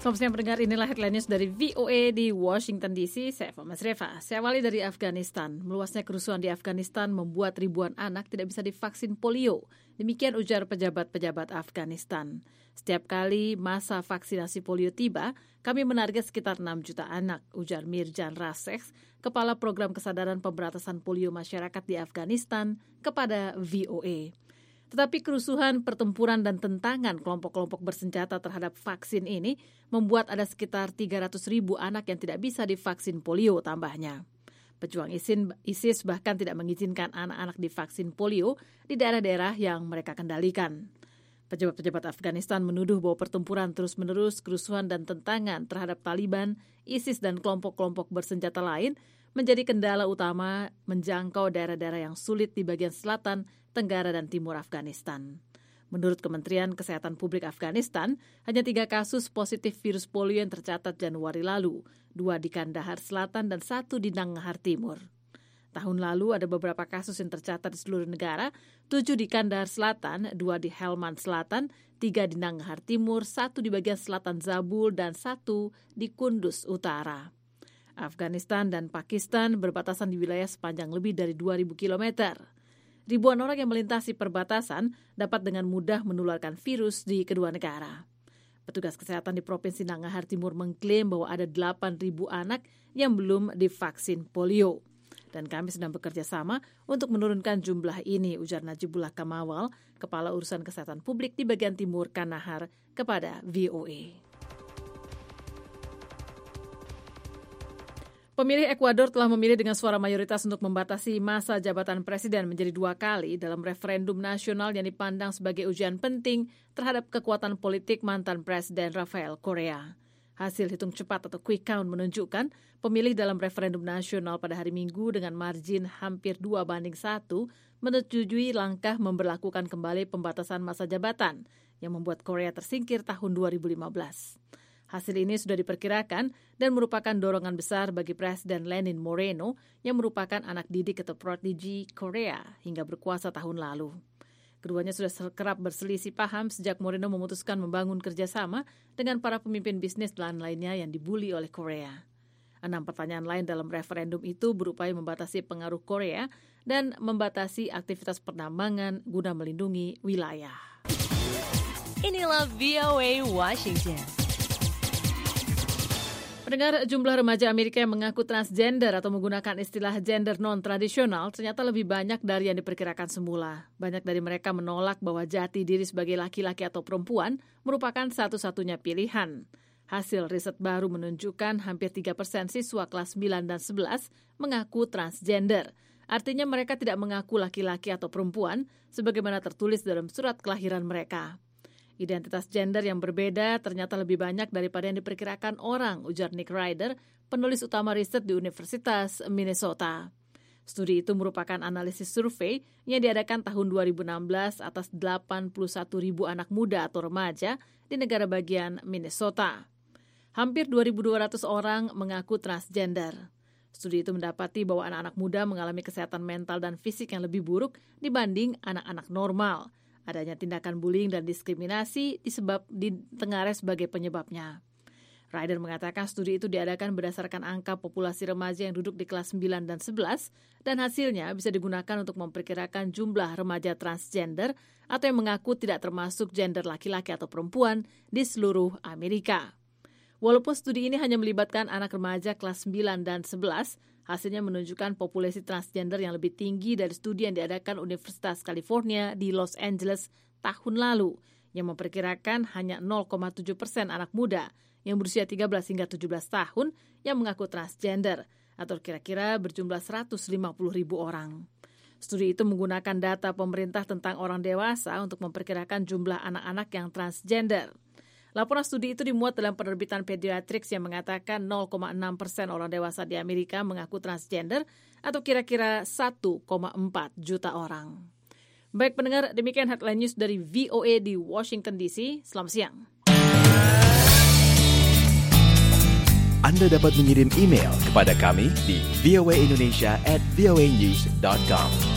Selamat siang pendengar, inilah headline news dari VOA di Washington DC. Saya Mas Reva. Saya awali dari Afghanistan. Meluasnya kerusuhan di Afghanistan membuat ribuan anak tidak bisa divaksin polio. Demikian ujar pejabat-pejabat Afghanistan. Setiap kali masa vaksinasi polio tiba, kami menarget sekitar 6 juta anak, ujar Mirjan Raseks, Kepala Program Kesadaran Pemberantasan Polio Masyarakat di Afghanistan, kepada VOA. Tetapi kerusuhan, pertempuran, dan tentangan kelompok-kelompok bersenjata terhadap vaksin ini membuat ada sekitar 300.000 anak yang tidak bisa divaksin polio tambahnya. Pejuang ISIS bahkan tidak mengizinkan anak-anak divaksin polio di daerah-daerah yang mereka kendalikan. Pejabat-pejabat Afghanistan menuduh bahwa pertempuran terus-menerus, kerusuhan dan tentangan terhadap Taliban, ISIS, dan kelompok-kelompok bersenjata lain menjadi kendala utama menjangkau daerah-daerah yang sulit di bagian selatan, tenggara, dan timur Afghanistan. Menurut Kementerian Kesehatan Publik Afghanistan, hanya 3 kasus positif virus polio yang tercatat Januari lalu, 2 di Kandahar Selatan dan 1 di Nangarhar Timur. Tahun lalu ada beberapa kasus yang tercatat di seluruh negara, 7 di Kandahar Selatan, 2 di Helmand Selatan, 3 di Nangarhar Timur, 1 di bagian selatan Zabul, dan 1 di Kunduz Utara. Afghanistan dan Pakistan berbatasan di wilayah sepanjang lebih dari 2.000 km. Ribuan orang yang melintasi perbatasan dapat dengan mudah menularkan virus di kedua negara. Petugas kesehatan di Provinsi Nangarhar Timur mengklaim bahwa ada 8.000 anak yang belum divaksin polio. Dan kami sedang bekerja sama untuk menurunkan jumlah ini, ujar Najibullah Kamawal, Kepala Urusan Kesehatan Publik di bagian timur Kandahar, kepada VOA. Pemilih Ekuador telah memilih dengan suara mayoritas untuk membatasi masa jabatan presiden menjadi 2 kali dalam referendum nasional yang dipandang sebagai ujian penting terhadap kekuatan politik mantan Presiden Rafael Correa. Hasil hitung cepat atau quick count menunjukkan pemilih dalam referendum nasional pada hari Minggu dengan margin hampir 2-1 menyetujui langkah memberlakukan kembali pembatasan masa jabatan yang membuat Correa tersingkir tahun 2015. Hasil ini sudah diperkirakan dan merupakan dorongan besar bagi Presiden Lenin Moreno yang merupakan anak didik atau protegi Correa hingga berkuasa tahun lalu. Keduanya sudah kerap berselisih paham sejak Moreno memutuskan membangun kerjasama dengan para pemimpin bisnis dan lainnya yang dibuli oleh Correa. 6 pertanyaan lain dalam referendum itu berupaya membatasi pengaruh Correa dan membatasi aktivitas penambangan guna melindungi wilayah. Inilah VOA Washington. Pendengar, jumlah remaja Amerika yang mengaku transgender atau menggunakan istilah gender non-tradisional ternyata lebih banyak dari yang diperkirakan semula. Banyak dari mereka menolak bahwa jati diri sebagai laki-laki atau perempuan merupakan satu-satunya pilihan. Hasil riset baru menunjukkan hampir 3% siswa kelas 9 dan 11 mengaku transgender. Artinya mereka tidak mengaku laki-laki atau perempuan sebagaimana tertulis dalam surat kelahiran mereka. Identitas gender yang berbeda ternyata lebih banyak daripada yang diperkirakan orang, ujar Nick Ryder, penulis utama riset di Universitas Minnesota. Studi itu merupakan analisis survei yang diadakan tahun 2016 atas 81.000 anak muda atau remaja di negara bagian Minnesota. Hampir 2.200 orang mengaku transgender. Studi itu mendapati bahwa anak-anak muda mengalami kesehatan mental dan fisik yang lebih buruk dibanding anak-anak normal. Adanya tindakan bullying dan diskriminasi ditengarai sebagai penyebabnya. Ryder mengatakan studi itu diadakan berdasarkan angka populasi remaja yang duduk di kelas 9 dan 11 dan hasilnya bisa digunakan untuk memperkirakan jumlah remaja transgender atau yang mengaku tidak termasuk gender laki-laki atau perempuan di seluruh Amerika. Walaupun studi ini hanya melibatkan anak remaja kelas 9 dan 11, hasilnya menunjukkan populasi transgender yang lebih tinggi dari studi yang diadakan Universitas California di Los Angeles tahun lalu, yang memperkirakan hanya 0,7% anak muda yang berusia 13 hingga 17 tahun yang mengaku transgender, atau kira-kira berjumlah 150.000 orang. Studi itu menggunakan data pemerintah tentang orang dewasa untuk memperkirakan jumlah anak-anak yang transgender. Laporan studi itu dimuat dalam penerbitan Pediatrics yang mengatakan 0,6% orang dewasa di Amerika mengaku transgender atau kira-kira 1,4 juta orang. Baik pendengar, demikian headline news dari VOA di Washington DC. Selamat siang. Anda dapat mengirim email kepada kami di voaindonesia@voanews.com.